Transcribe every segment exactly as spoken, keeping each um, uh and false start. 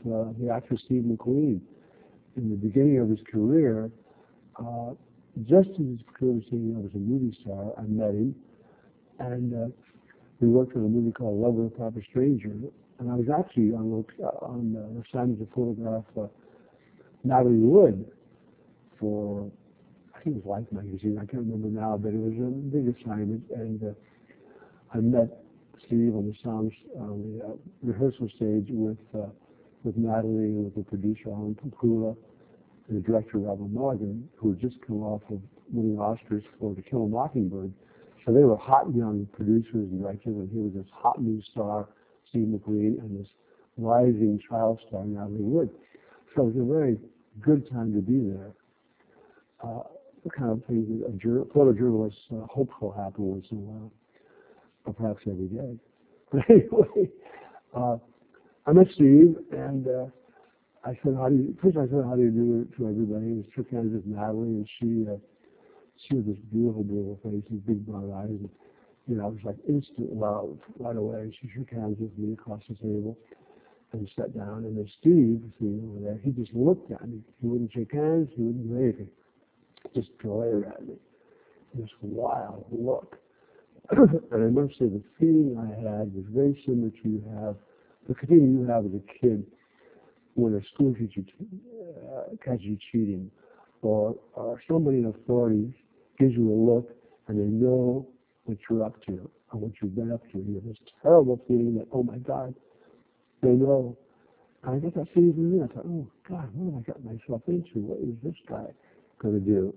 uh, the actor Steve McQueen. In the beginning of his career, uh, just as his career was taking off as a movie star, I met him, and uh, we worked on a movie called Love with a Proper Stranger, and I was actually on, on uh, assignment to photograph uh, Natalie Wood for, I think it was Life magazine, I can't remember now, but it was a big assignment, and uh, I met Steve on the sound, on the uh, rehearsal stage with uh, with Natalie, with the producer Alan Pakula, and the director Robert Mulligan, who had just come off of winning Oscars for To Kill a Mockingbird. So they were hot young producers and directors, and he was this hot new star, Steve McQueen, and this rising child star, Natalie Wood. So it was a very good time to be there. Uh, the kind of thing that a jur- photojournalist uh, hopes will happen once in a while, or perhaps every day. But anyway, uh, I met Steve, and uh, I said, "How do you?" First, I said, "How do you do?" to everybody, and shook hands with Natalie, and she, uh, she was this beautiful, beautiful face, and big brown eyes, and you know, it was like instant love right away. She shook hands with me across the table, and sat down. And then Steve, sitting over there, he just looked at me. He wouldn't shake hands. He wouldn't do anything. Just glared at me. This wild look. And I must say, the feeling I had was very similar to you have, the feeling you have as a kid when a school teacher uh, catches you cheating, or, or somebody in authority gives you a look and they know what you're up to or what you've been up to. You have this terrible feeling that, oh my God, they know. And I got that feeling from me. I thought, oh God, what have I got myself into? What is this guy going to do?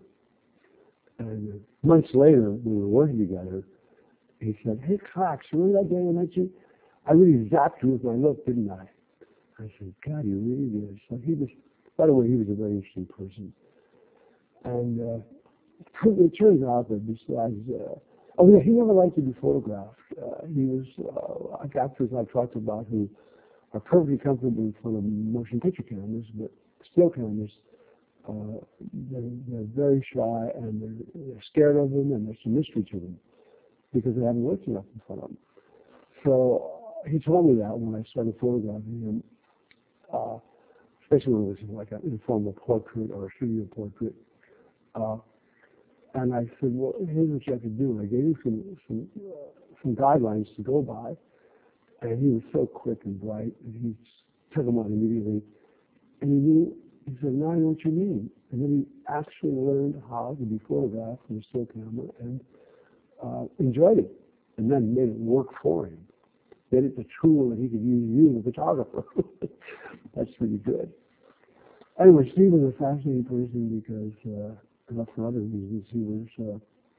And uh, months later, when we were working together, he said, "Hey, Cox, remember that day I met you? I really zapped you with my look, didn't I?" I said, "God, you really did." So he was, by the way, he was a very interesting person. And uh, it turns out that besides, uh, oh yeah, he never liked to be photographed. Uh, he was, uh, like actors I've talked about who are perfectly comfortable in front of motion picture cameras, but still cameras, uh, they're, they're very shy and they're, they're scared of them, and there's some mystery to them because they haven't worked enough in front of them. So uh, he told me that when I started photographing him, uh, especially when it was like an informal portrait or a studio portrait. Uh, and I said, well, here's what you have to do. I gave him some some, uh, some guidelines to go by, and he was so quick and bright, and he took them on immediately. And he knew, he said, now I know what you mean. And then he actually learned how to be photographed with a still camera and uh, enjoyed it, and then made it work for him. Made it the tool that he could use you, the photographer. That's pretty good. Anyway, Steve was a fascinating person because, uh, not for other reasons, he was uh,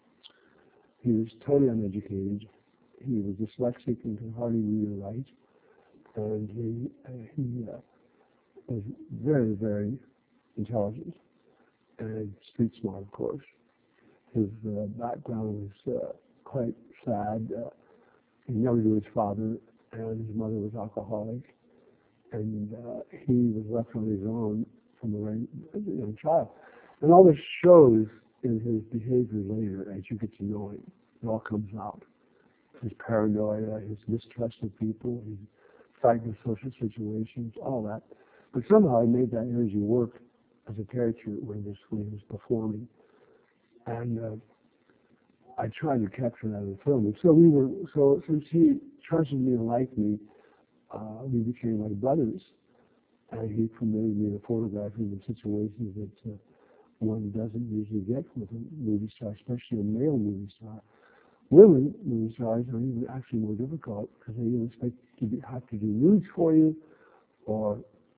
he was totally uneducated. He was dyslexic and could hardly read or write, and he uh, he uh, was very, very intelligent and street smart, of course. His uh, background was uh, quite sad. Uh, he never knew his father, and his mother was alcoholic, and uh, he was left on his own from a very young child. And all this shows in his behavior later as you get to know him. It all comes out. His paranoia, his mistrust of people, his frightened of social situations, all that. But somehow he made that energy work as a character when he was, when he was performing. And uh, I tried to capture that in the film. And so we were, so since he trusted me and liked me, uh, we became like brothers. And he permitted me to photograph him in situations that uh, one doesn't usually get with a movie star, especially a male movie star. Women movie stars are even actually more difficult because they either expect to be, have to do nudes for you, or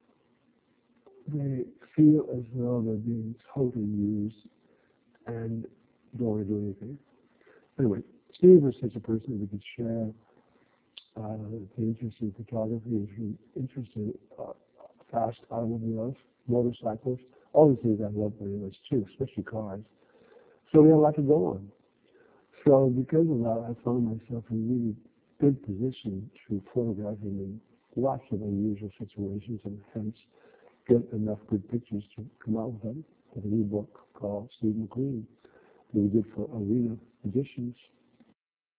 they feel as though they're being totally used and don't want to do anything. Anyway, Steve was such a person that we could share uh, the interest in photography, interest in uh, fast automobiles, motorcycles, all these things I love very much too, especially cars. So we had a lot to go on. So because of that, I found myself in a really good position to photograph him in lots of unusual situations and hence get enough good pictures to come out with, with a new book called Steve McQueen that we did for Arena Editions.